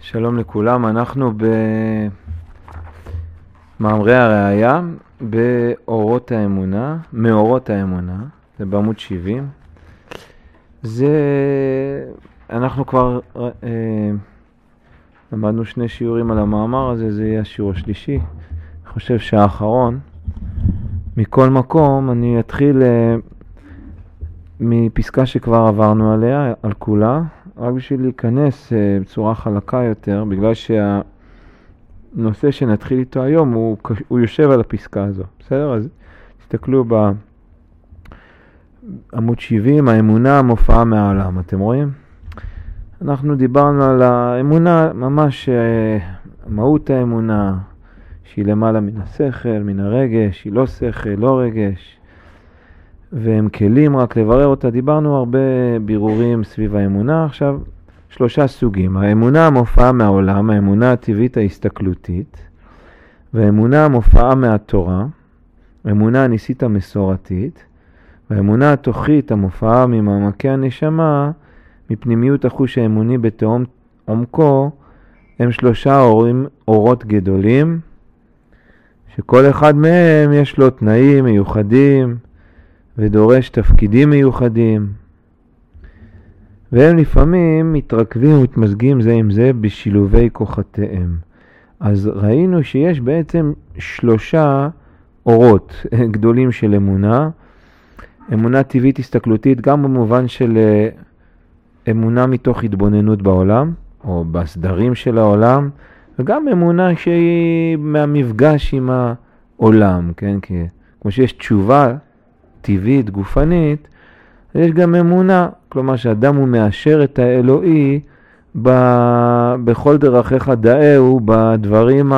שלום לכולם, אנחנו במאמרי הראייה באורות האמונה, מאורות האמונה, זה בעמוד 70. אנחנו כבר למדנו 2 שיעורים על המאמר הזה, זה יהיה השיעור השלישי. אני חושב שהאחרון. מכל מקום אני אתחיל מפסקה שכבר עברנו עליה, על כולה, רק בשביל להיכנס בצורה חלקה יותר, בגלל שהנושא שנתחיל איתו היום הוא יושב על הפסקה הזו. בסדר? אז תסתכלו בעמוד 70, האמונה המופעה מהעולם. אתם רואים? אנחנו דיברנו על האמונה, ממש מהות האמונה, שהיא למעלה מן השכל, מן הרגש, היא לא שכל, לא רגש. והם כלים רק לברר אותה. דיברנו הרבה בירורים סביב האמונה. עכשיו 3 סוגים: האמונה המופעה מהעולם, האמונה הטבעית ההסתכלותית, והאמונה המופעה מהתורה, האמונה הניסית המסורתית, והאמונה התוכית המופעה ממעמקי הנשמה, מפנימיות החוש האמוני בתהום עומקו. הם 3 אורות גדולים, שכל אחד מהם יש לו תנאים מיוחדים, ודורש תפקידים מיוחדים, והם לפעמים מתרכבים ומתמזגים זה עם זה בשילובי כוחותיהם. אז ראינו שיש בעצם 3 אורות גדולים של אמונה. אמונה טבעית הסתכלותית, גם במובן של אמונה מתוך התבוננות בעולם, או בסדרים של העולם, וגם אמונה שהיא מהמפגש עם העולם, כן? כמו שיש תשובה טבעית, גופנית, יש גם אמונה, כלומר שאדם הוא מאשר את האלוהי בכל דרכיך דאהו, בדברים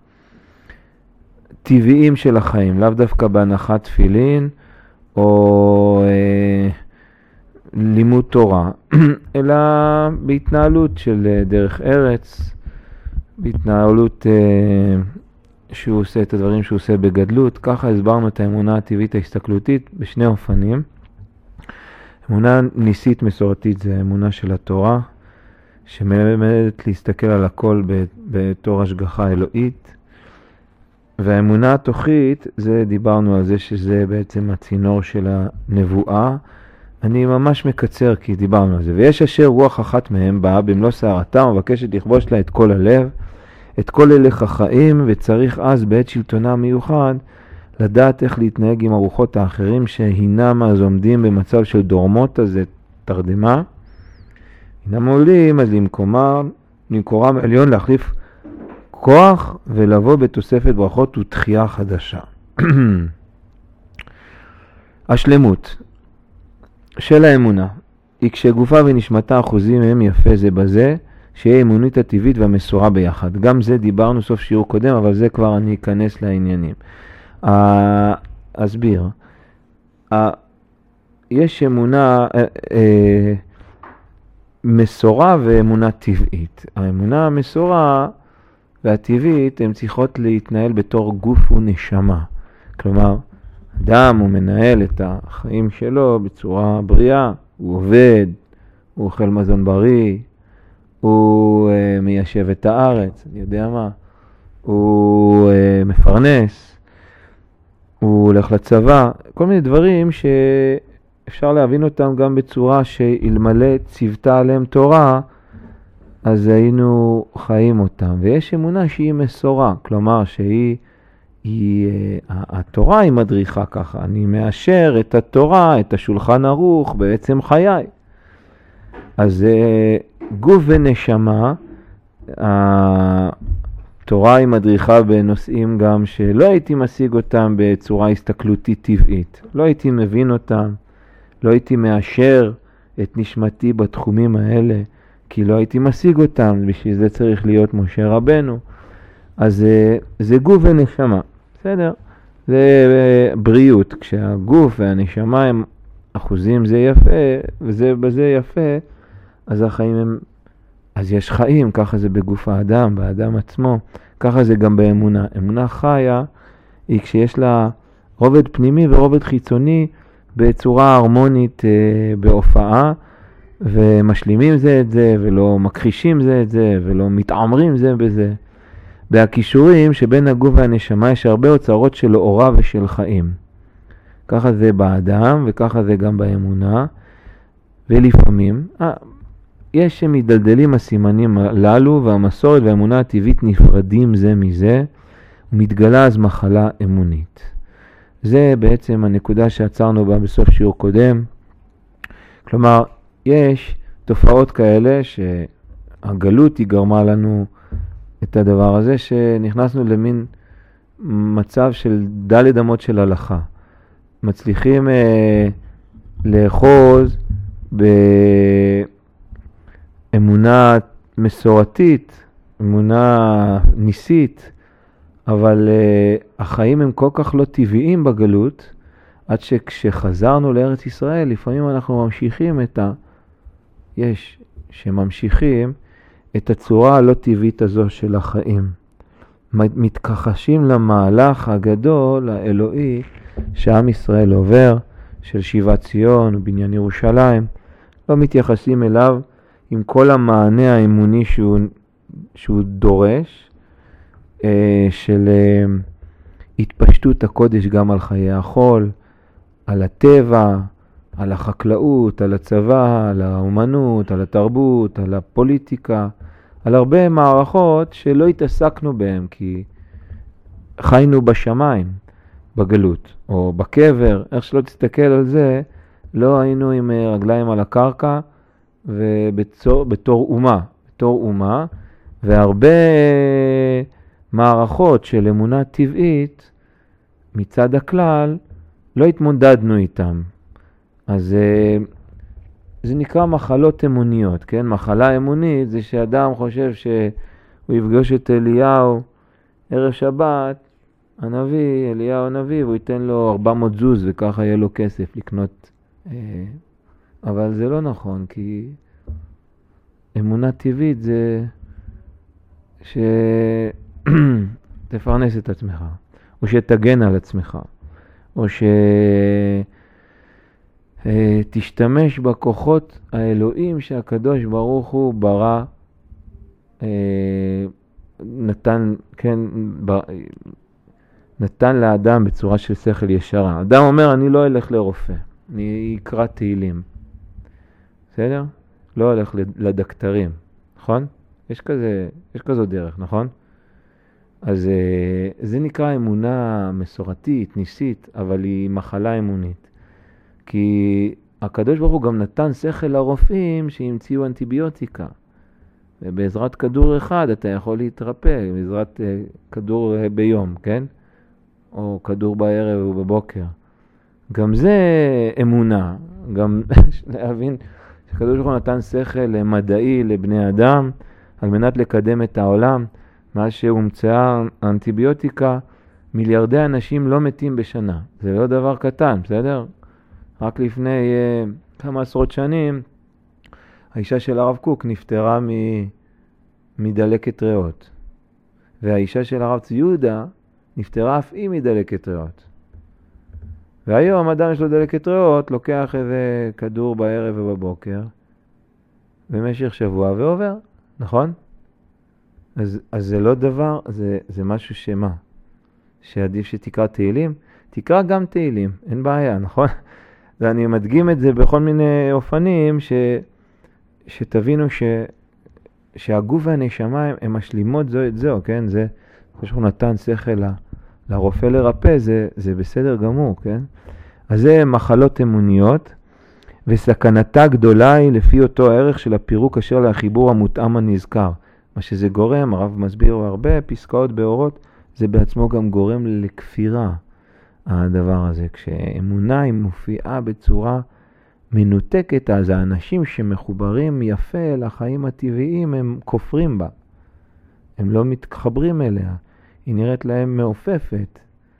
הטבעיים של החיים, לאו דווקא בהנחת תפילין או לימוד תורה, אלא בהתנהלות של דרך ארץ, בהתנהלות שהוא עושה את הדברים שהוא עושה בגדלות. ככה הסברנו את האמונה הטבעית ההסתכלותית בשני אופנים. אמונה ניסית מסורתית זה האמונה של התורה, שמלמדת להסתכל על הכל בתור השגחה אלוהית. והאמונה התוכית, זה דיברנו על זה שזה בעצם הצינור של הנבואה. אני ממש מקצר כי דיברנו על זה. ויש אשר רוח אחת מהם באה במלוא שערתה ומבקשת לכבוש לה את כל הלב, את כל הלך החיים, וצריך אז בעת שלטונה מיוחד לדעת איך להתנהג עם הרוחות האחרים שהינם אז עומדים במצב של דורמות, אז זה תרדמה. הינם עולים אז למקורם עליון להחליף כוח ולבוא בתוספת ברכות ותחייה חדשה. השלמות של האמונה היא כשגופה ונשמתה אחוזים הם יפה זה בזה, שיהיה אמונית הטבעית והמסורה ביחד. גם זה דיברנו סוף שיעור קודם, אבל זה כבר אני אכנס לעניינים. אסביר. יש אמונה מסורה ואמונה טבעית. האמונה המסורה והטבעית הן צריכות להתנהל בתור גוף ונשמה. כלומר, אדם הוא מנהל את החיים שלו בצורה בריאה, הוא עובד, הוא אוכל מזון בריא, הוא מיישב את הארץ, אני יודע מה, הוא מפרנס, הוא הולך לצבא, כל מיני דברים שאפשר להבין אותם גם בצורה שאלמלא צוותה עליהם תורה, אז היינו חיים אותם. ויש אמונה שהיא מסורה, כלומר התורה היא מדריכה ככה, אני מאשר את התורה, את השולחן ערוך בעצם חיי. אז גוף ונשמה, התורה היא מדריכה בנושאים גם שלא הייתי משיג אותם בצורה הסתכלותית טבעית. לא הייתי מבין אותם, לא הייתי מאשר את נשמתי בתחומים האלה, כי לא הייתי משיג אותם, בשביל זה צריך להיות משה רבנו. אז זה גוף ונשמה, בסדר? זה בריאות, כשהגוף והנשמה הם אחוזים זה יפה, וזה בזה יפה, אז החיים הם, אז יש חיים, ככה זה בגוף האדם, באדם עצמו, ככה זה גם באמונה. אמונה חיה היא כשיש לה רובד פנימי ורובד חיצוני בצורה הרמונית בהופעה, ומשלימים זה את זה, ולא מכחישים זה את זה, ולא מתעמרים זה בזה. בהקישורים שבין הגוף והנשמה יש הרבה אוצרות של אורה ושל חיים. ככה זה באדם, וככה זה גם באמונה. ולפעמים, יש שמדלדלים הסימנים הללו, והמסורת והאמונה הטבעית נפרדים זה מזה, ומתגלה אז מחלה אמונית. זה בעצם הנקודה שעצרנו בה בסוף שיעור קודם. כלומר, יש תופעות כאלה שהגלות היא גרמה לנו את הדבר הזה, שנכנסנו למין מצב של דלת אמות של הלכה. מצליחים לאחוז באמונה מסורתית, אמונה ניסית, אבל החיים הם כל כך לא טבעיים בגלות, עד שכשחזרנו לארץ ישראל, לפעמים אנחנו ממשיכים יש שממשיכים את הצורה הלא טבעית הזו של החיים. מתכחשים למהלך הגדול, האלוהי, שעם ישראל עובר, של שיבת ציון ובניין ירושלים. לא מתייחסים אליו עם כל המענה האמוני שהוא דורש, של התפשטות הקודש גם על חיי החול, על הטבע, על החקלאות, על הצבא, על האומנות, על התרבות, על הפוליטיקה, על הרבה מערכות שלא התעסקנו בהן, כי חיינו בשמיים, בגלות, או בקבר, איך שלא תסתכל על זה, לא היינו עם רגליים על הקרקע, בתור אומה, והרבה מערכות של אמונה טבעית, מצד הכלל, לא התמודדנו איתם. אז זה נקרא מחלות אמוניות, כן? מחלה אמונית זה שאדם חושב שהוא יפגוש את אליהו ערב שבת, אליהו הנביא, והוא ייתן לו 400 זוז וככה יהיה לו כסף לקנות. אבל זה לא נכון, כי אמונה טבעית זה שתפרנס את עצמך, או שתגן על עצמך, או שתשתמש בכוחות האלוהים שהקדוש ברוך הוא ברא, נתן לאדם בצורה של שכל ישרה. אדם אומר, אני לא אלך לרופא, אני אקרא תהילים. בסדר? לא הולך לדקטרים, נכון? יש כזו דרך, נכון? אז זה נקרא אמונה מסורתית, ניסית, אבל היא מחלה אמונית. כי הקדוש ברוך הוא גם נתן שכל לרופאים שהמציאו אנטיביוטיקה. ובעזרת כדור אחד אתה יכול להתרפא, בעזרת כדור ביום, כן? או כדור בערב ובבוקר. גם זה אמונה. גם להבין שהקדוש ברוך הוא נתן שכל מדעי לבני אדם, על מנת לקדם את העולם. מאז שהומצאה האנטיביוטיקה, מיליארדי אנשים לא מתים בשנה. זה לא דבר קטן, בסדר? רק לפני כמה עשרות שנים, האישה של הרב קוק נפטרה מדלקת ריאות. והאישה של הרב צבי יהודה נפטרה אף היא מדלקת ריאות. והיום אדם יש לו דלקת ריאות, לוקח איזה כדור בערב ובבוקר, במשך שבוע ועובר, נכון? אז זה לא דבר, זה משהו שמה? שעדיף שתקרא תהילים? תקרא גם תהילים, אין בעיה, נכון? ואני מדגים את זה בכל מיני אופנים, שתבינו שהגוף והנשמה הם משלימות זו את זו, כן? זה, כשהוא נתן שכל לרופא לרפא, זה בסדר גמור, כן? אז זה מחלות אמוניות, וסכנתה גדולה היא לפי אותו הערך של הפירוק אשר לחיבור המותאם הנזכר. מה שזה גורם, הרב מסביר הרבה פסקאות באורות, זה בעצמו גם גורם לכפירה, הדבר הזה. כשאמונה היא מופיעה בצורה מנותקת, אז האנשים שמחוברים יפה לחיים הטבעיים, הם כופרים בה. הם לא מתחברים אליה. היא נראית להם מעופפת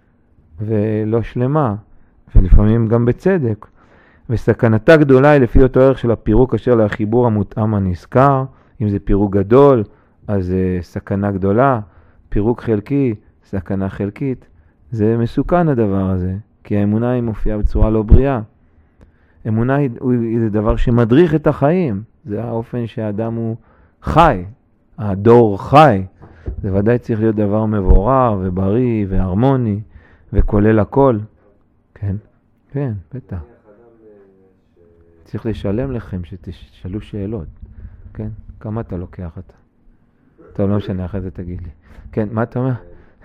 ולא שלמה, ולפעמים גם בצדק. וסכנתה גדולה היא לפי אותו ערך של הפירוק אשר לחיבור המותאם הנזכר. אם זה פירוק גדול, אז סכנה גדולה. פירוק חלקי, סכנה חלקית. זה מסוכן הדבר הזה, כי האמונה היא מופיעה בצורה לא בריאה. אמונה היא דבר שמדריך את החיים. זה האופן שהאדם הוא חי, הדור חי. זה ודאי צריך להיות דבר מבורר ובריא והרמוני וכולל הכל. כן, כן, בטח. צריך לשלם לכם שתשאלו שאלות. כן, כמה אתה לוקח אתה? טוב, לא משנה, אחרי זה תגיד לי. כן, מה אתה אומר?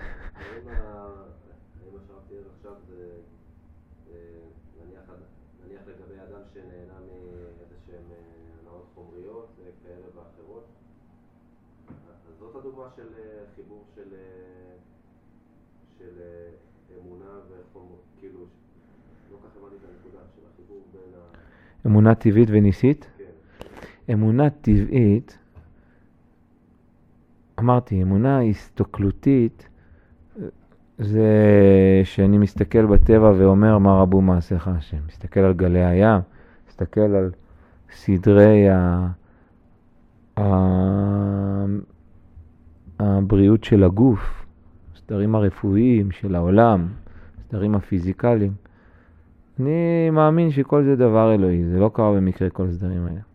נניח לגבי אדם שנהנה מאיזשהם הנאות חומריות כאלה ואחרות, אז זאת הדוגמה של חיבור של אמונה וחומר, כאילו, לא ככה הבנתי את הנקודה של החיבור בין אמונה טבעית וניסית? כן. אמונה טבעית, אמרתי, אמונה הסתכלותית, זה שאני מסתכל בטבע ואומר מה רבו מעשיך השם. מסתכל על גלי הים, מסתכל על סדרי הבריאות של הגוף, סדרים הרפואיים של העולם, סדרים הפיזיקליים. אני מאמין שכל זה דבר אלוהי, זה לא קרה במקרה כל הסדרים האלה.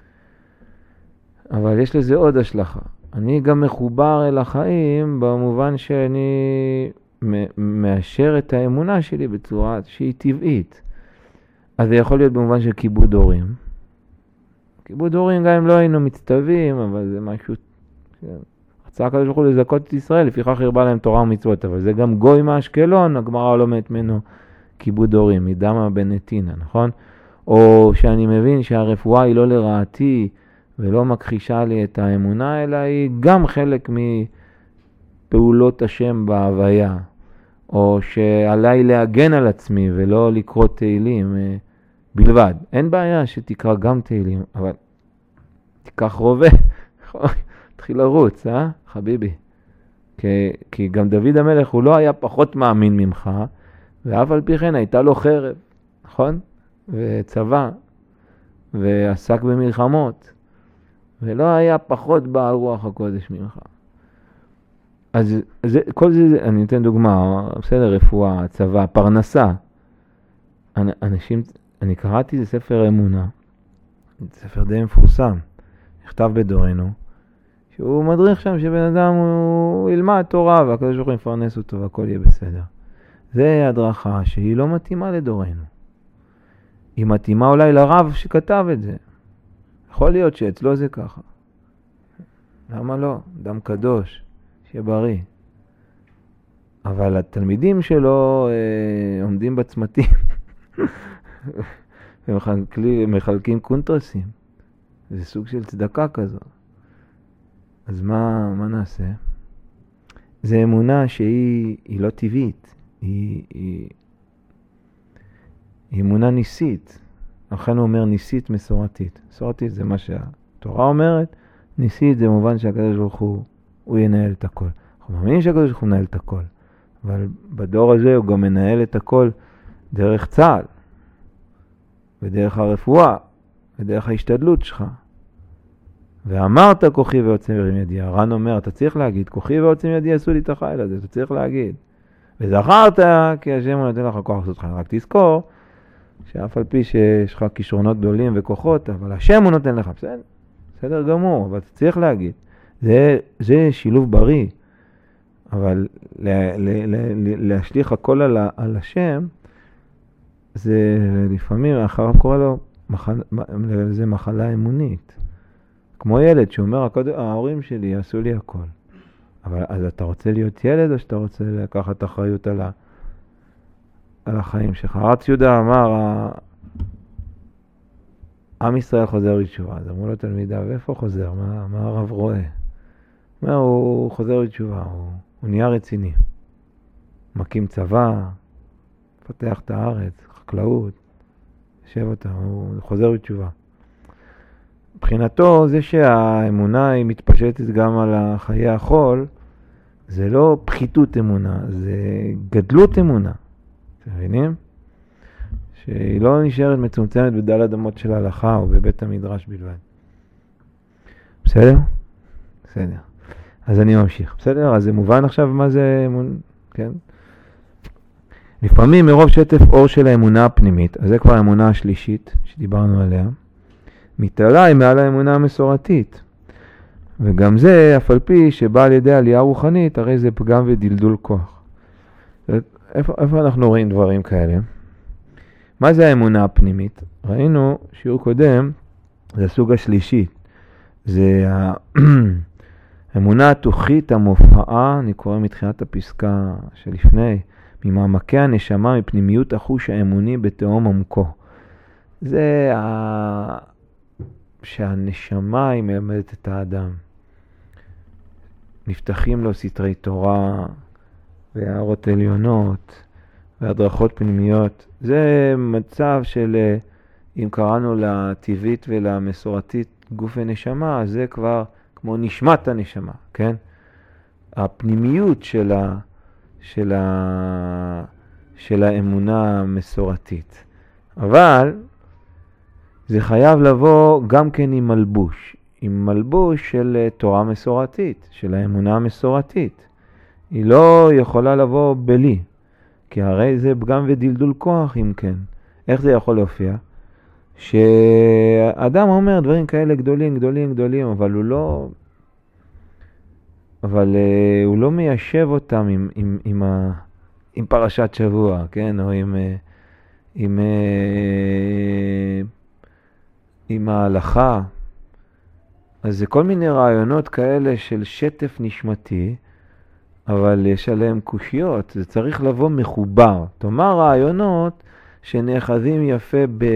אבל יש לזה עוד השלכה. אני גם מחובר אל החיים במובן שאני מאשר את האמונה שלי בצורה שהיא טבעית. אז זה יכול להיות במובן של כיבוד הורים. כיבוד הורים גם אם לא היינו מצטווים, אבל זה משהו... רצה הקדוש ברוך הוא לזכות את ישראל, לפיכך הרבה להם תורה ומצוות, אבל זה גם גוי מאשקלון, הגמרא לומדת ממנו כיבוד הורים, מדמה בן נתינה, נכון? או שאני מבין שהרפואה היא לא לרעתי, ולא מכחישה לי את האמונה, אלא היא גם חלק מפעולות השם בהוויה, או שעליי להגן על עצמי ולא לקרוא תהילים בלבד. אין בעיה שתקרא גם תהילים, אבל תיקח רובה, תתחיל לרוץ, חביבי? כי גם דוד המלך הוא לא היה פחות מאמין ממך, ואף על פי כן הייתה לו חרב, נכון? וצבא, ועסק במלחמות. ולא היה פחות בעל רוח הקודש ממך. אז כל זה, אני אתן דוגמה, בסדר, רפואה, צבא, פרנסה. אנשים, אני קראתי, זה ספר אמונה, ספר די מפורסם, נכתב בדורנו, שהוא מדריך שם שבן אדם הוא ילמד תורה והקדוש ברוך הוא יפרנס אותו והכל יהיה בסדר. זה הדרכה שהיא לא מתאימה לדורנו. היא מתאימה אולי לרב שכתב את זה. יכול להיות שאצלו זה ככה. למה לא? אדם קדוש, שיהיה בריא. אבל התלמידים שלו עומדים בצמתים ומחלקים קונטרסים. זה סוג של צדקה כזו. אז מה נעשה? זה אמונה שהיא לא טבעית. היא אמונה ניסית. לכן הוא אומר ניסית מסורתית. מסורתית זה מה שהתורה אומרת. ניסית זה מובן שהקדוש ברוך הוא ינהל את הכל. אנחנו מאמינים שהקדוש ברוך הוא מנהל את הכל. אבל בדור הזה הוא גם מנהל את הכל דרך צה"ל. ודרך הרפואה. ודרך ההשתדלות שלך. ואמרת כוחי ועוצם ירים ידי. הר"ן אומר, אתה צריך להגיד, כוחי ועוצם ידי עשו לי את החיל הזה. אתה צריך להגיד. וזכרת כי השם הוא נותן לך כוח לעשות לך. רק תזכור שאף על פי שיש לך כישרונות גדולים וכוחות, אבל השם הוא נותן לך. בסדר גמור, אבל אתה צריך להגיד. זה שילוב בריא. אבל להשליך הכל על השם, זה לפעמים, אחריו קורא לו, זה מחלה אמונית. כמו ילד שאומר, ההורים שלי יעשו לי הכל. אבל אז אתה רוצה להיות ילד או שאתה רוצה לקחת אחריות על החיים שלך? הרב יהודה אמר, עם ישראל חוזר בתשובה. אז אמרו לו תלמידיו, איפה חוזר? מה הרב רואה? אומר, הוא חוזר בתשובה, הוא נהיה רציני. מקים צבא, פתח את הארץ, חקלאות, יושב אותה, הוא חוזר בתשובה. מבחינתו זה שהאמונה היא מתפשטת גם על חיי החול, זה לא פחיתות אמונה, זה גדלות אמונה. אתם מבינים? שהיא לא נשארת מצומצמת בדלת אמות של ההלכה או בבית המדרש בלבד. בסדר? בסדר. אז אני ממשיך. בסדר? אז זה מובן עכשיו מה זה אמון? כן? לפעמים מרוב שטף אור של האמונה הפנימית, אז זה כבר האמונה השלישית שדיברנו עליה, מתעלה היא מעל האמונה המסורתית. וגם זה, אף על פי שבא על ידי עלייה רוחנית, הרי זה פגם ודלדול כוח. איפה אנחנו רואים דברים כאלה? מה זה האמונה הפנימית? ראינו, שיעור קודם, זה הסוג השלישי. זה האמונה התוכית המופעה, אני קורא מתחילת הפסקה שלפני, ממעמקי הנשמה, מפנימיות החוש האמוני בתהום עמקו. זה שהנשמה היא מלמדת את האדם. נפתחים לו סתרי תורה והערות עליונות והדרכות פנימיות. זה מצב של, אם קראנו לטבעית ולמסורתית גוף ונשמה, זה כבר כמו נשמת הנשמה, כן? הפנימיות של האמונה המסורתית. אבל זה חייב לבוא גם כן עם מלבוש. עם מלבוש של תורה מסורתית, של האמונה המסורתית. היא לא יכולה לבוא בלי, כי הרי זה פגם ודלדול כוח אם כן. איך זה יכול להופיע? שאדם אומר דברים כאלה גדולים, אבל הוא לא מיישב אותם עם פרשת שבוע, כן? או עם ההלכה. אז זה כל מיני רעיונות כאלה של שטף נשמתי, אבל יש עליהם קושיות, זה צריך לבוא מחובר. תאמר רעיונות שנאחזים יפה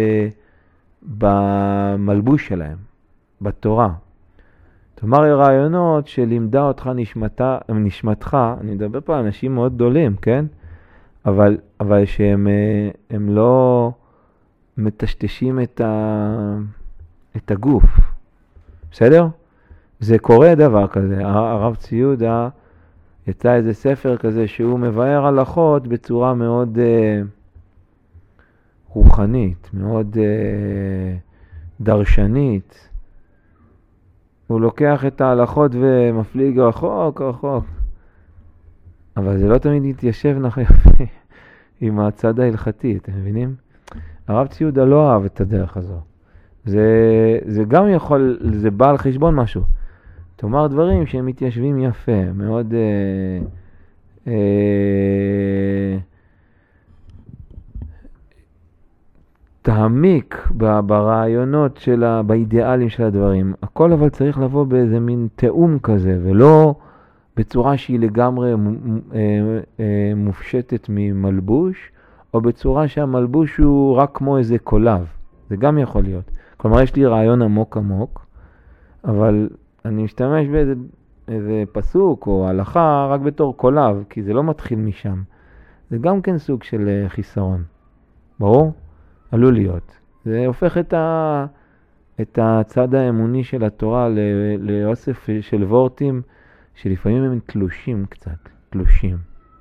במלבוש שלהם, בתורה. תאמר רעיונות שלימדה אותך נשמתך, אני מדבר פה על אנשים מאוד גדולים, כן? אבל שהם לא מטשטשים את הגוף. בסדר? זה קורה דבר כזה. הרב ציודה יצא איזה ספר כזה שהוא מבאר הלכות בצורה מאוד רוחנית, מאוד דרשנית. הוא לוקח את ההלכות ומפליג רחוק. אבל זה לא תמיד יתיישב יפה עם הצד ההלכתי, אתם מבינים? הרב ציודה לא אהב את הדרך הזו. זה גם יכול, זה בא על חשבון משהו. תאמר דברים שהם מתיישבים יפה, מאוד תעמיק ברעיונות באידיאלים של הדברים. הכל אבל צריך לבוא באיזה מין תאום כזה, ולא בצורה שהיא לגמרי מופשטת ממלבוש, או בצורה שהמלבוש הוא רק כמו איזה קולב. זה גם יכול להיות. כלומר, יש לי רעיון עמוק, אבל אני משתמש באיזה פסוק או הלכה רק בתור קולב, כי זה לא מתחיל משם. זה גם כן סוג של חיסרון. ברור? עלול להיות. זה הופך את הצד האמוני של התורה לאוסף של וורטים, שלפעמים הם תלושים קצת, תלושים.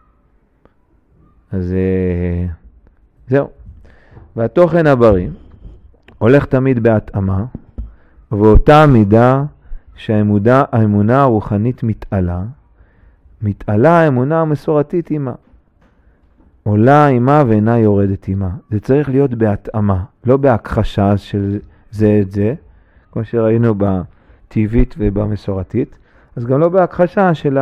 אז זהו. והתוכן הבריא הולך תמיד בהתאמה, ואותה מידה שהאמונה הרוחנית מתעלה האמונה המסורתית עימה. עולה עימה ואינה יורדת עימה. זה צריך להיות בהתאמה, לא בהכחשה של זה את זה, כמו שראינו בטבעית ובמסורתית, אז גם לא בהכחשה של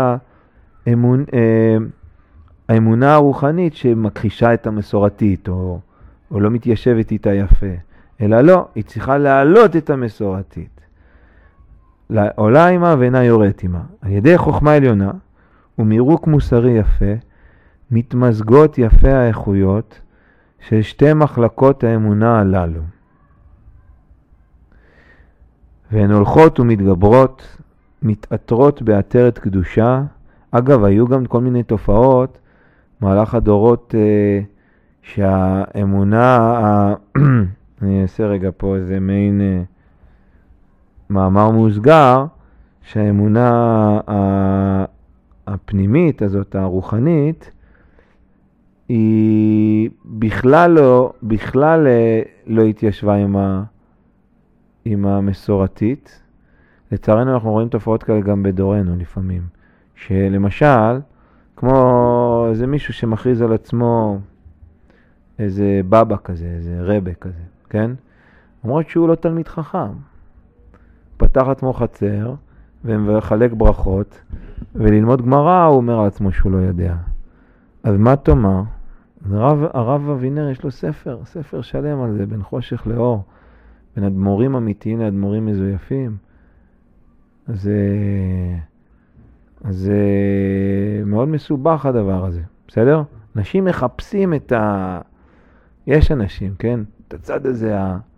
האמונה הרוחנית שמכחישה את המסורתית, או לא מתיישבת איתה יפה, אלא לא, היא צריכה להעלות את המסורתית. עולה עימה ואינה יורדת עימה. על ידי חוכמה עליונה ומירוק מוסרי יפה, מתמזגות יפה האיכויות של שתי מחלקות האמונה הללו. והן הולכות ומתגברות, מתעטרות בעטרת קדושה. אגב, היו גם כל מיני תופעות, מהלך הדורות, שהאמונה, אני אעשה רגע פה איזה מעין מאמר מוסגר, שהאמונה הפנימית הזאת, הרוחנית, היא בכלל לא התיישבה עם המסורתית. לצערנו אנחנו רואים תופעות כאלה גם בדורנו לפעמים. שלמשל, כמו איזה מישהו שמכריז על עצמו איזה בבא כזה, איזה רבה כזה, כן? למרות שהוא לא תלמיד חכם. פתח עצמו חצר, ומחלק ברכות, וללמוד גמרא הוא אומר על עצמו שהוא לא יודע. אז מה תאמר? הרב אבינר יש לו ספר שלם על זה, בין חושך לאור, בין אדמו"רים אמיתיים לאדמו"רים מזויפים. אז זה מאוד מסובך הדבר הזה, בסדר? אנשים מחפשים יש אנשים, כן? את הצד הזה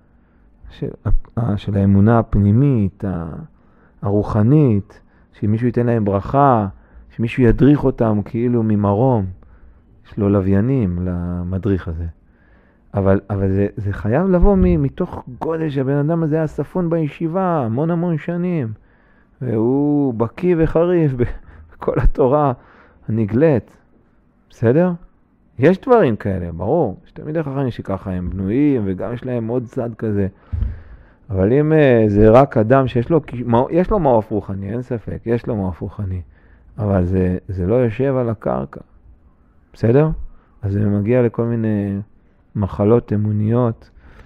של האמונה הפנימית, הרוחנית, שמישהו ייתן להם ברכה, שמישהו ידריך אותם כאילו ממרום. יש לו לוויינים למדריך הזה. אבל זה חייב לבוא מתוך גודל שהבן אדם הזה היה ספון בישיבה המון שנים. והוא בקיא וחריף בכל התורה הנגלית. בסדר? יש דברים כאלה, ברור. יש תלמידי חכמים שככה הם בנויים וגם יש להם עוד צד כזה. אבל אם זה רק אדם שיש לו מעוף רוחני, אין ספק, יש לו מעוף רוחני. אבל זה לא יושב על הקרקע. בסדר? אז זה מגיע לכל מיני מחלות אמוניות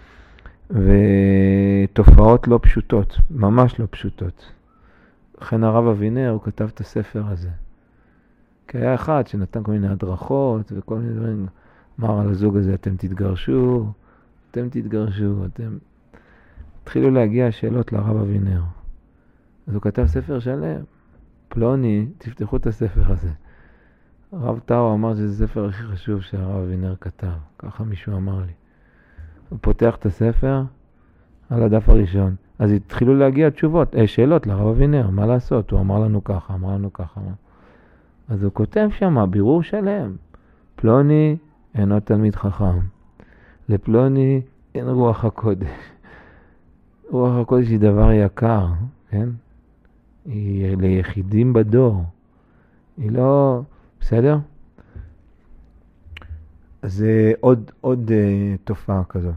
ותופעות לא פשוטות, ממש לא פשוטות. לכן הרב אבינר הוא כתב את הספר הזה. כי היה אחד שנתן כל מיני הדרכות וכל מיני דברים, אמר על הזוג הזה, אתם תתגרשו. התחילו להגיע שאלות לרב אבינר. אז הוא כתב ספר שלם. פלוני, תפתחו את הספר הזה. הרב טאו אמר שזה הספר הכי חשוב שהרב אבינר כתב. ככה מישהו אמר לי. הוא פותח את הספר על הדף הראשון. אז התחילו להגיע שאלות לרב אבינר. מה לעשות? הוא אמר לנו ככה. אז הוא כותב שם, בירור שלם. פלוני אינו תלמיד חכם. לפלוני אין רוח הקודש. רוח הקודש היא דבר יקר, כן? היא ליחידים בדור. היא לא... בסדר? אז זה עוד תופעה כזאת.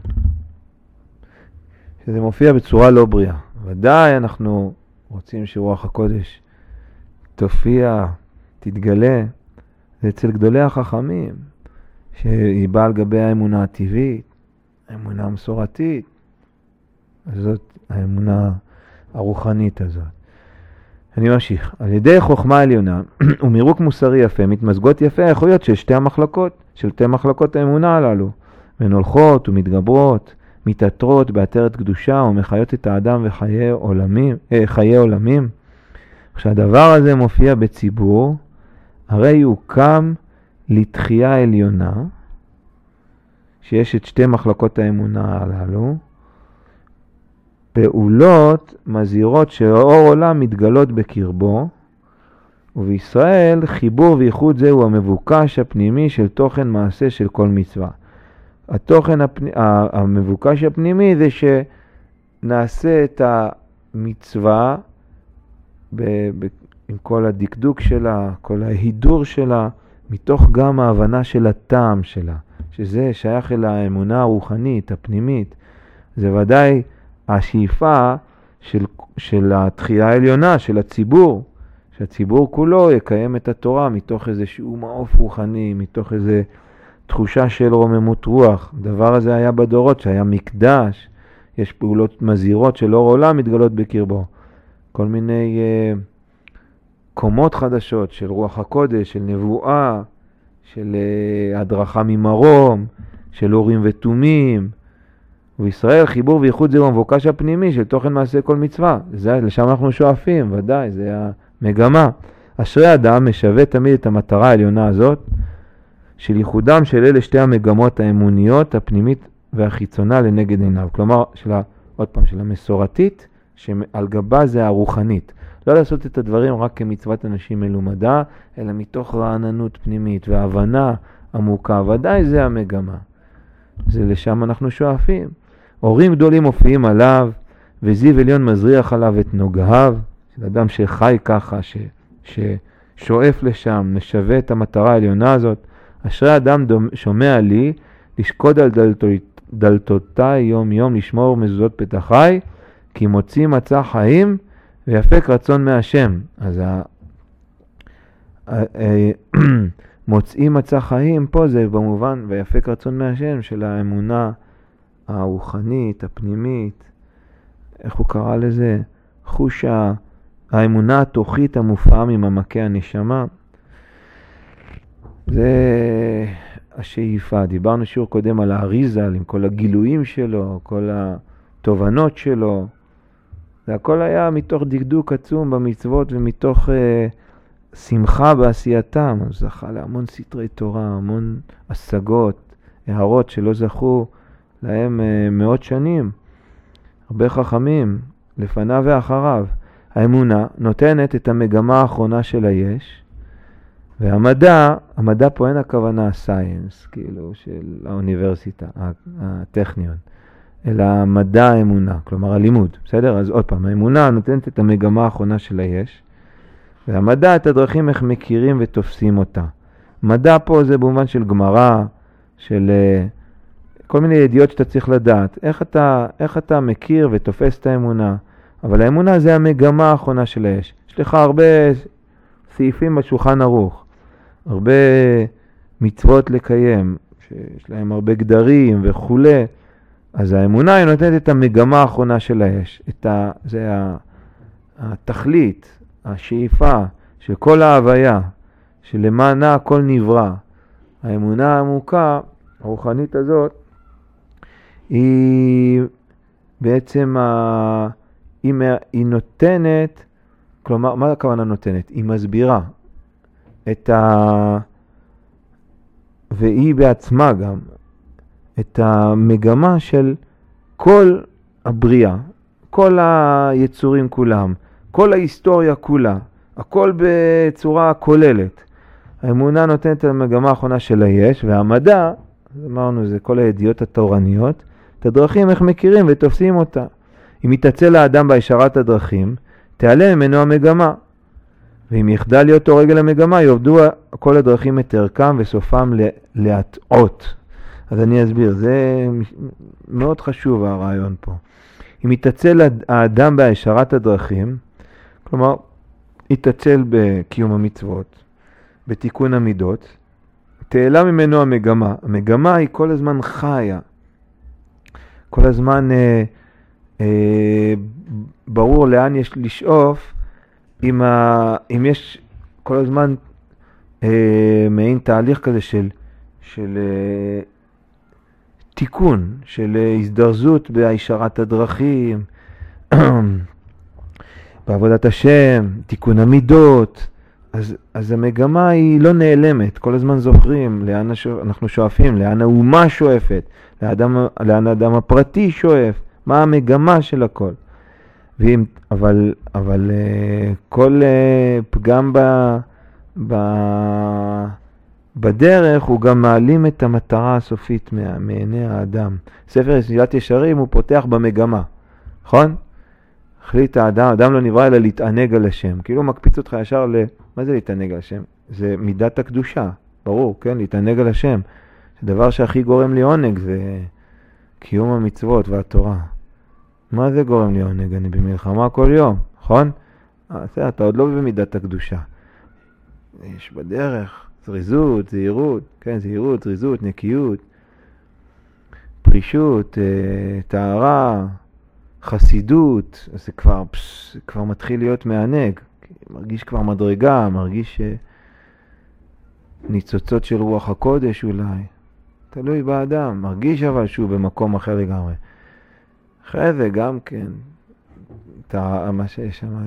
שזה מופיע בצורה לא בריאה. ודאי אנחנו רוצים שרוח הקודש תופיע, תתגלה. זה אצל גדולי החכמים, שהיא באה על גבי האמונה הטבעית, האמונה המסורתית. זאת האמונה הרוחנית הזאת. אני ממשיך. על ידי חוכמה עליונה ומירוק מוסרי יפה, מתמזגות יפה האיכויות של שתי מחלקות האמונה הללו, והן הולכות ומתגברות, מתעטרות בעטרת קדושה ומחיות את האדם חיי עולמים. כשהדבר הזה מופיע בציבור, הרי הוא קם לתחייה עליונה, שיש את שתי מחלקות האמונה הללו, פעולות מזהירות שאור עולם מתגלות בקרבו, ובישראל חיבור וייחוד זהו המבוקש הפנימי של תוכן מעשה של כל מצווה. התוכן המבוקש הפנימי זה שנעשה את המצווה עם כל הדקדוק שלה, כל ההידור שלה, מתוך גם ההבנה של הטעם שלה, שזה שייך אל האמונה הרוחנית, הפנימית. זה ודאי השאיפה של התחייה העליונה, של הציבור, שהציבור כולו יקיים את התורה מתוך איזשהו מעוף רוחני, מתוך איזו תחושה של רוממות רוח. הדבר הזה היה בדורות, שהיה מקדש, יש פעולות מזהירות של אור עולם מתגלות בקרבו. כל מיני קומות חדשות של רוח הקודש, של נבואה, של הדרכה ממרום, של אורים ותומים. ובישראל חיבור וייחוד זהו המבוקש הפנימי של תוכן מעשה כל מצווה. לשם אנחנו שואפים, ודאי, זה המגמה. אשרי אדם משווה תמיד את המטרה העליונה הזאת, של ייחודם של אלה שתי המגמות האמוניות, הפנימית והחיצונה לנגד עיניו. כלומר, של המסורתית, שעל גבה זה הרוחנית. לא לעשות את הדברים רק כמצוות אנשים מלומדה, אלא מתוך רעננות פנימית והבנה עמוקה. ודאי זה המגמה. זה לשם אנחנו שואפים. הורים גדולים מופיעים עליו, וזיו עליון מזריח עליו את נוגהיו, של אדם שחי ככה, ששואף לשם, משווה את המטרה העליונה הזאת. אשרי אדם שומע לי, לשקוד על דלתותיי יום יום, לשמור מזוזות פתחי, כי מוציא מצא חיים ויפק רצון מהשם. אז מוצאים מצא חיים, פה זה במובן ויפק רצון מהשם של האמונה הרוחנית, הפנימית, איך הוא קרא לזה? חוש האמונה התוכית המופעה ממעמקי הנשמה. זה השאיפה. דיברנו שיעור קודם על האריז"ל עם כל הגילויים שלו, כל התובנות שלו. זה הכל היה מתוך דקדוק עצום במצוות ומתוך שמחה בעשייתם. הוא זכה להמון סתרי תורה, המון השגות, הערות שלא זכו להם מאות שנים. הרבה חכמים לפניו ואחריו. האמונה נותנת את המגמה האחרונה של היש, והמדע, המדע פה אין הכוונה הסייאנס, כאילו של האוניברסיטה, הטכניון, אלא המדע האמונה, כלומר הלימוד, בסדר? אז עוד פעם, האמונה נותנת את המגמה האחרונה של היש, והמדע את הדרכים איך מכירים ותופסים אותה. מדע פה זה במובן של גמרא, של כל מיני ידיעות שאתה צריך לדעת, איך אתה מכיר ותופס את האמונה, אבל האמונה זה המגמה האחרונה של היש. יש לך הרבה סעיפים בשולחן ערוך, הרבה מצוות לקיים, שיש להם הרבה גדרים וכו'. אז האמונה היא נותנת את המגמה האחרונה של היש. זה התכלית, השאיפה של כל ההוויה, שלמענה הכל נברא. האמונה העמוקה, הרוחנית הזאת, היא בעצם היא נותנת, כלומר, מה הכוונה נותנת? היא מסבירה והיא בעצמה גם, את המגמה של כל הבריאה, כל היצורים כולם, כל ההיסטוריה כולה, הכל בצורה כוללת. האמונה נותנת את המגמה האחרונה של היש, והמדע, אמרנו, זה כל הידיעות התורניות, את הדרכים איך מכירים ותופסים אותה. אם יתעצל האדם בישרת הדרכים, תעלה ממנו המגמה. ואם יחדל להיות רגל המגמה, יעבדו כל הדרכים את ערכם וסופם להטעות. אז אני אסביר, זה מאוד חשוב הרעיון פה. אם יתעצל האדם בישרת הדרכים, כלומר, יתעצל בקיום המצוות, בתיקון המידות, תעלה ממנו המגמה. המגמה היא כל הזמן חיה. כל הזמן ברור לאן יש לשאוף, אם יש כל הזמן מעין תהליך כזה של תיקון, של הזדרזות בישרת הדרכים, בעבודת השם, תיקון המידות. אז המגמה היא לא נעלמת, כל הזמן זוכרים לאן אנחנו שואפים, לאן האומה שואפת, לאן האדם הפרטי שואף, מה המגמה של הכל. אבל כל פגם בדרך הוא גם מעלים את המטרה הסופית מעיני האדם. ספר מסילת ישרים הוא פותח במגמה, נכון? החליט האדם לא נברא אלא להתענג על השם. כאילו מקפיץ אותך ישר מה זה להתענג על השם? זה מידת הקדושה, ברור, כן? להתענג על השם. הדבר שהכי גורם לי עונג זה קיום המצוות והתורה. מה זה גורם לי עונג? אני במלחמה כל יום, נכון? אתה עוד לא במידת הקדושה. יש בדרך זריזות, זהירות, כן, זהירות, זריזות, נקיות, פרישות, טהרה, חסידות. אז זה כבר מתחיל להיות מענג. מרגיש כבר מדרגה, מרגיש ניצוצות של רוח הקודש אולי. תלוי באדם, מרגיש אבל שהוא במקום אחר לגמרי. אחרי זה גם כן, מה שיש שם,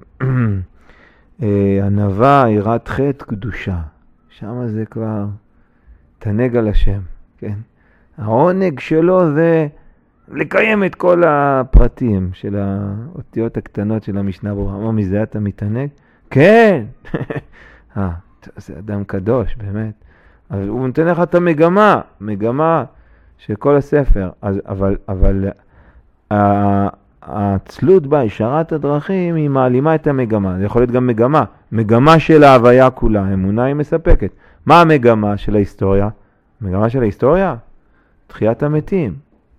ענווה, יראת חטא, קדושה. שם זה כבר תענג על השם, כן? העונג שלו זה לקיים את כל הפרטים של האותיות הקטנות של המשנה ברורה. מה, מזה אתה מתענג? כן! זה אדם קדוש, באמת. אבל הוא נותן לך את מגמה של כל הספר. אבל הצלות בה, ישרת הדרכים, היא מעלימה את המגמה. זה יכול להיות גם מגמה של ההוויה כולה. אמונה היא מספקת. מה המגמה של ההיסטוריה? המגמה של ההיסטוריה? תחיית המתים.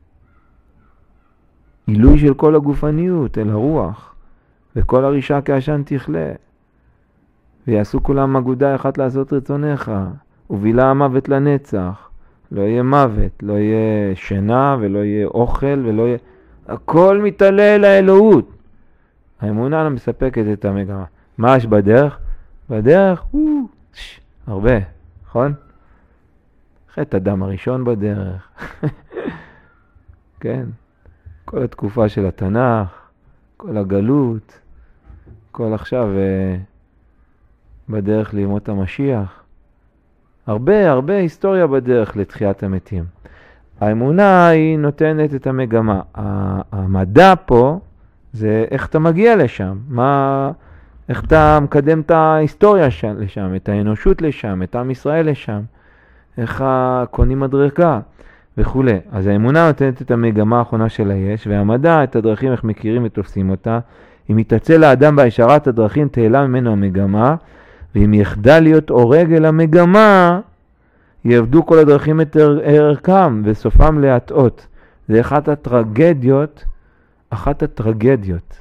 עילוי של כל הגופניות אל הרוח, וכל הרישה כעשן תכלה. ויעשו כולם אגודה אחת לעשות רצונך. ובילה המוות לנצח. לא יהיה מוות, לא יהיה שינה ולא יהיה אוכל ולא יהיה... הכל מתעלה אל האלוהות. האמונה מספקת את המגמה. מה יש בדרך? בדרך, הרבה, נכון? חטא אדם הראשון בדרך. כן, כל התקופה של התנ"ך, כל הגלות, כל עכשיו בדרך לימות המשיח. הרבה היסטוריה בדרך לתחיית המתים. האמונה היא נותנת את המגמה. המדע פה זה איך אתה מגיע לשם, איך אתה מקדם את ההיסטוריה לשם, את האנושות לשם, את עם ישראל לשם, איך קונים מדרגה וכו'. אז האמונה נותנת את המגמה האחרונה של היש, והמדע את הדרכים איך מכירים ותופסים אותה. אם יתעצל לאדם בהשארת הדרכים תעלה ממנו המגמה, ואם יחדל להיות אורג אל המגמה, יעבדו כל הדרכים את ערכם וסופם להטעות. זה אחת הטרגדיות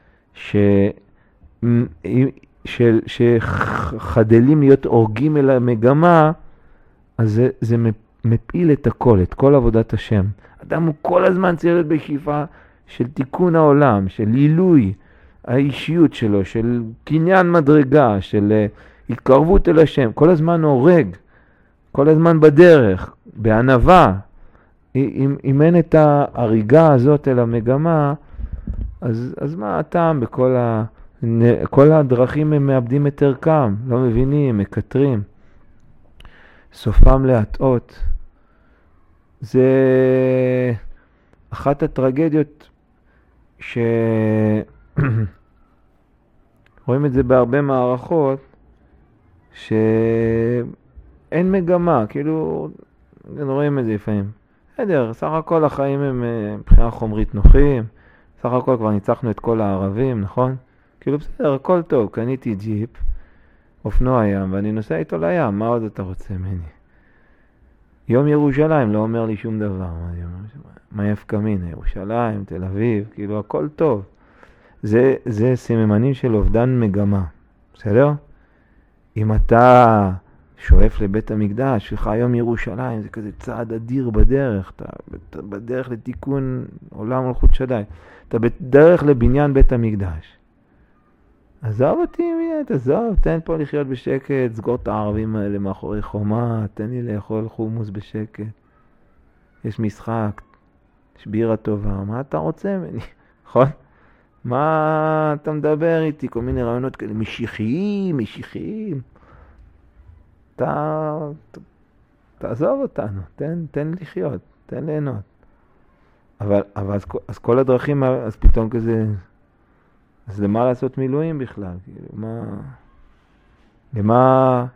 שחדלים להיות אורגים אל המגמה, אז זה מפיל את הכל, את כל עבודת השם. אדם הוא כל הזמן צריך להיות בשאיפה של תיקון העולם, של עילוי האישיות שלו, של קניין מדרגה, של התקרבות אל השם. כל הזמן הורג, כל הזמן בדרך, בענווה. אם אין את ההריגה הזאת אל המגמה, אז מה הטעם כל הדרכים הם מאבדים את ערכם, לא מבינים, מקטרים. סופם להטעות. זה אחת הטרגדיות רואים את זה בהרבה מערכות, שאין מגמה, כאילו רואים את זה לפעמים. סך הכל החיים הם מבחינה חומרית נוחים, סך הכל כבר ניצחנו את כל הערבים, נכון? כאילו בסדר, הכל טוב, קניתי ג'יפ, אופנוע ים, ואני נוסע איתו לים, מה עוד אתה רוצה ממני? יום ירושלים לא אומר לי שום דבר, מה יפקא מינה, ירושלים, תל אביב, כאילו הכל טוב. זה סממנים של אובדן מגמה, בסדר? אם אתה שואף לבית המקדש, שלך יום ירושלים, זה כזה צעד אדיר בדרך, אתה בדרך לתיקון עולם מלכות שדי, אתה בדרך לבניין בית המקדש. עזוב אותי מיד, עזוב, תן פה לחיות בשקט, סגור את הערבים האלה מאחורי חומה, תן לי לאכול חומוס בשקט. יש משחק, יש בירה טובה, מה אתה רוצה ממני? נכון? מה אתה מדבר איתי? כל מיני רעיונות כאלה, משיחיים. תעזוב אותנו, תן לחיות, תן ליהנות. אבל אז כל הדרכים, אז פתאום כזה, אז למה לעשות מילואים בכלל? כאילו, למה?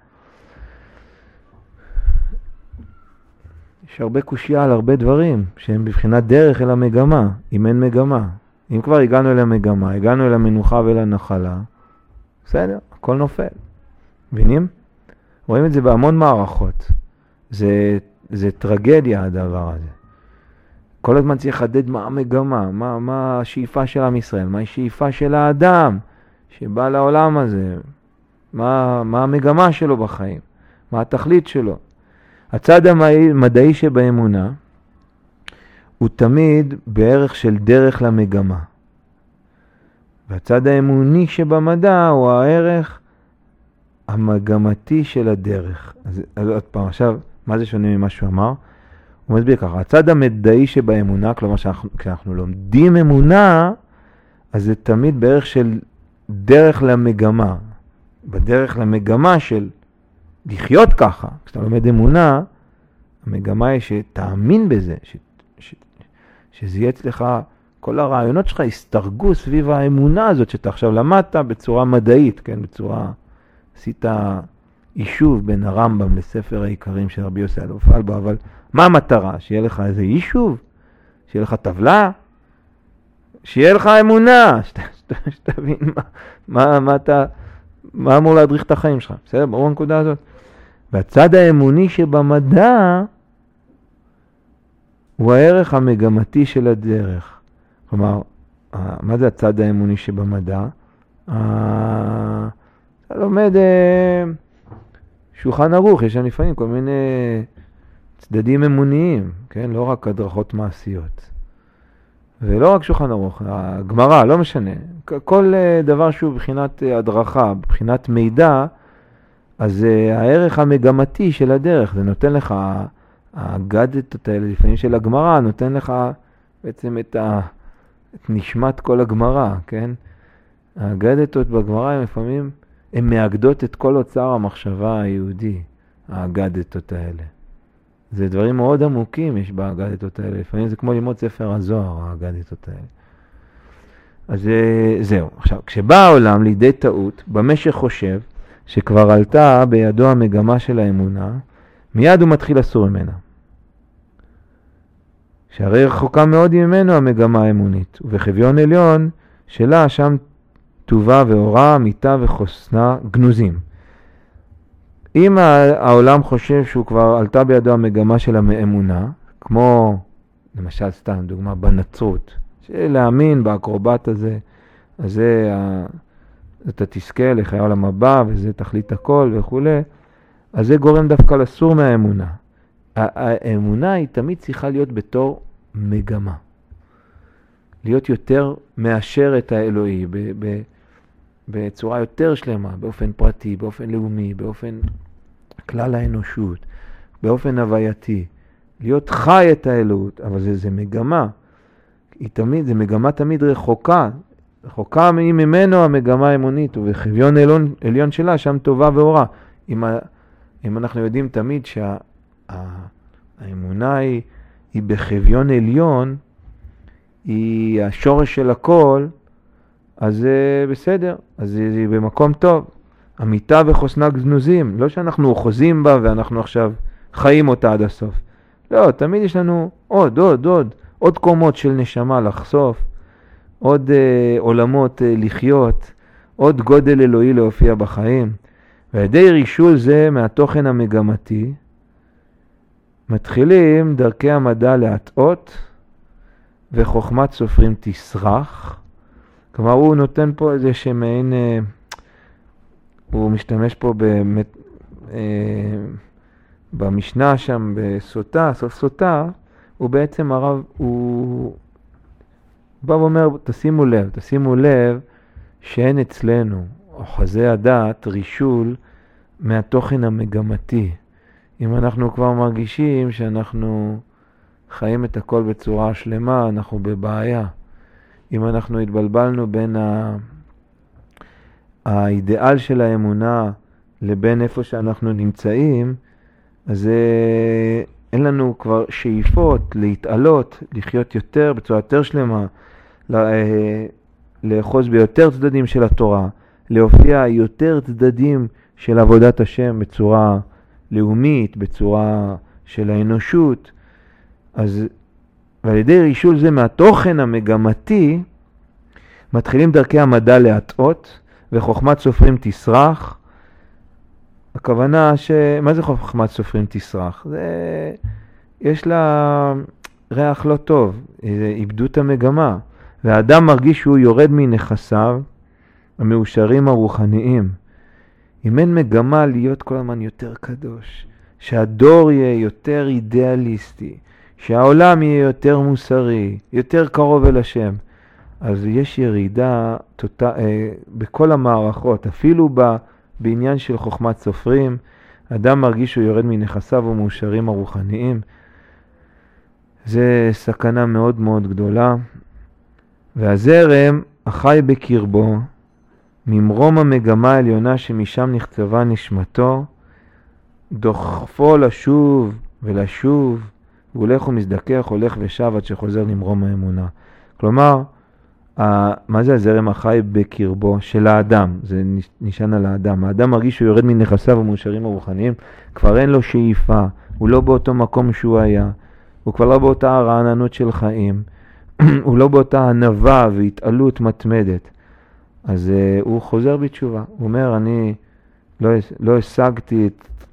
יש הרבה קושיה על הרבה דברים, שהם בבחינת דרך אל המגמה, אם אין מגמה. אם כבר הגענו אל המגמה, הגענו אל המנוחה ואל הנחלה, בסדר, הכל נופל. מבינים? רואים את זה בהמון מערכות. זה טרגדיה הדבר הזה. כל הזמן צריך לחדד מה המגמה, מה השאיפה של עם ישראל, מה השאיפה של האדם שבא לעולם הזה, מה המגמה שלו בחיים, מה התכלית שלו. הצד המדעי שבאמונה הוא תמיד בערך של דרך למגמה. והצד האמוני שבמדע הוא הערך המגמתי של הדרך. אז עוד פעם, עכשיו, מה זה שונה ממה שהוא אמר? הוא מסביר ככה, הצד המדעי שבאמונה, כלומר כשאנחנו לומדים אמונה, אז זה תמיד בערך של דרך למגמה. בדרך למגמה של לחיות ככה. כשאתה לומד אמונה, המגמה היא שתאמין בזה, שזה יהיה אצלך, כל הרעיונות שלך יסתרגו סביב האמונה הזאת שאתה עכשיו למדת בצורה מדעית, כן? בצורה, עשית יישוב בין הרמב"ם לספר העיקרים של רבי יוסי אלוף אלבא, אבל מה המטרה? שיהיה לך איזה יישוב? שיהיה לך טבלה? שיהיה לך אמונה? שתבין מה אמור להדריך את החיים שלך. בסדר? ברור הנקודה הזאת. והצד האמוני שבמדע הוא הערך המגמתי של הדרך. כלומר, מה זה הצד האמוני שבמדע? אתה לומד שולחן ערוך יש שם לפעמים כל מיני צדדים אמוניים, כן? לא רק הדרכות מעשיות. ולא רק שולחן ערוך, הגמרא, לא משנה. כל דבר שהוא בבחינת הדרכה, בבחינת מידע, אז הערך המגמתי של הדרך, זה נותן לך, הגדתות האלה לפעמים של הגמרא, נותן לך בעצם את נשמת כל הגמרא, כן? הגדתות בגמרא הם לפעמים, הן מאגדות את כל אוצר המחשבה היהודי, הגדתות האלה. זה דברים מאוד עמוקים יש בהגדתות האלה, לפעמים זה כמו ללמוד ספר הזוהר, ההגדתות האלה. אז זהו. עכשיו, כשבא העולם לידי טעות, במשך חושב שכבר עלתה בידו המגמה של האמונה, מיד הוא מתחיל לסור ממנה. שהרי רחוקה מאוד ממנו המגמה האמונית, ובחביון עליון שלה שם טובה ואורה, מיטה וחוסנה גנוזים. אם העולם חושב שהוא כבר עלתה בידו המגמה של האמונה, כמו למשל סתם דוגמה בנצרות, שלהאמין באקרובט הזה, אז זה אתה תזכה לחיי העולם הבא וזה תכלית הכל וכו', אז זה גורם דווקא לסור מהאמונה. האמונה היא תמיד צריכה להיות בתור מגמה. להיות יותר מאשר את האלוהי, בצורה יותר שלמה, באופן פרטי, באופן לאומי, באופן כלל האנושות, באופן הווייתי. להיות חי את האלוהות, אבל זה מגמה. זה מגמה תמיד רחוקה. רחוקה ממנו המגמה האמונית, ובחביון עליון שלה שם טובה ואורה. אם אנחנו יודעים תמיד שהאמונה היא בחביון עליון, היא השורש של הכל, אז זה בסדר, אז זה במקום טוב. המיטה וחוסנה גנוזים, לא שאנחנו חוזים בה ואנחנו עכשיו חיים אותה עד הסוף. לא, תמיד יש לנו עוד קומות של נשמה לחשוף, עוד עולמות לחיות, עוד גודל אלוהי להופיע בחיים. ועדי רישול זה מהתוכן המגמתי, מתחילים דרכי המדע להטעות, וחוכמת סופרים תסרח. כלומר, הוא נותן פה איזה שמעין, הוא משתמש פה במשנה שם בסוטה, סוף סוטה, הוא בעצם הרב, הוא בא ואומר, תשימו לב שאין אצלנו, אוחזי הדת, רישול מהתוכן המגמתי. אם אנחנו כבר מרגישים שאנחנו חיים את הכל בצורה שלמה, אנחנו בבעיה. אם אנחנו התבלבלנו בין האידיאל של האמונה לבין איפה שאנחנו נמצאים, אז אין לנו כבר שאיפות להתעלות, לחיות יותר, בצורה יותר שלמה, לאחוז ביותר צדדים של התורה, להופיע יותר צדדים של עבודת השם בצורה לאומית, בצורה של האנושות. אז ועל ידי רישול זה מהתוכן המגמתי, מתחילים דרכי המדע להטעות, וחוכמת סופרים תסרח. הכוונה מה זה חוכמת סופרים תסרח? יש לה ריח לא טוב, איבדו את המגמה. והאדם מרגיש שהוא יורד מנכסיו, המאושרים הרוחניים. אם אין מגמה להיות כל הזמן יותר קדוש, שהדור יהיה יותר אידיאליסטי, שהעולם יהיה יותר מוסרי, יותר קרוב אל השם, אז יש ירידה בכל המערכות, אפילו בעניין של חוכמת סופרים, אדם מרגיש שהוא יורד מנכסיו ומאושרים הרוחניים. זה סכנה מאוד מאוד גדולה. והזרם החי בקרבו, ממרום המגמה העליונה שמשם נכתבה נשמתו, דוחפו לשוב ולשוב, והוא הולך ומזדכך, הולך ושב עד שחוזר למרום האמונה. כלומר, מה זה הזרם החי בקרבו? של האדם, זה נשען על האדם. האדם מרגיש שהוא יורד מנכסיו ומאושרים הרוחניים, כבר אין לו שאיפה, הוא לא באותו מקום שהוא היה, הוא כבר לא באותה הרעננות של חיים, הוא לא באותה ענווה והתעלות מתמדת. אז הוא חוזר בתשובה. הוא אומר, אני לא השגתי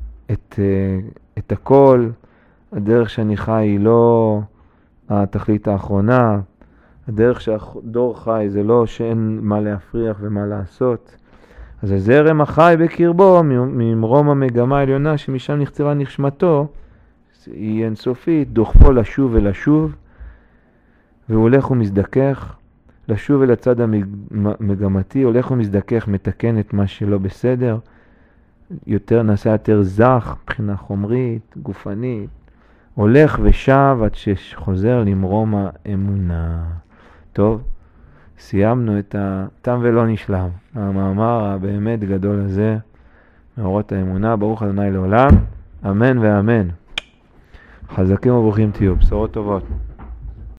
את הכל, הדרך שאני חי היא לא התכלית האחרונה, הדרך שהדור חי זה לא שאין מה להפריח ומה לעשות. אז הזרם החי בקרבו, ממרום המגמה העליונה שמשם נחצבה נשמתו, היא אינסופית, דוחפו לשוב ולשוב, והוא הולך ומזדכך, לשוב אל הצד המגמתי, הולך ומזדכך, מתקן את מה שלא בסדר, נעשה יותר זך, מבחינה חומרית, גופנית, הולך ושב עד שחוזר למרום האמונה. טוב, סיימנו את תם ולא נשלם, המאמר הבאמת גדול הזה, מאורות האמונה, ברוך ה' לעולם, אמן ואמן. חזקים וברוכים תהיו, בשורות טובות.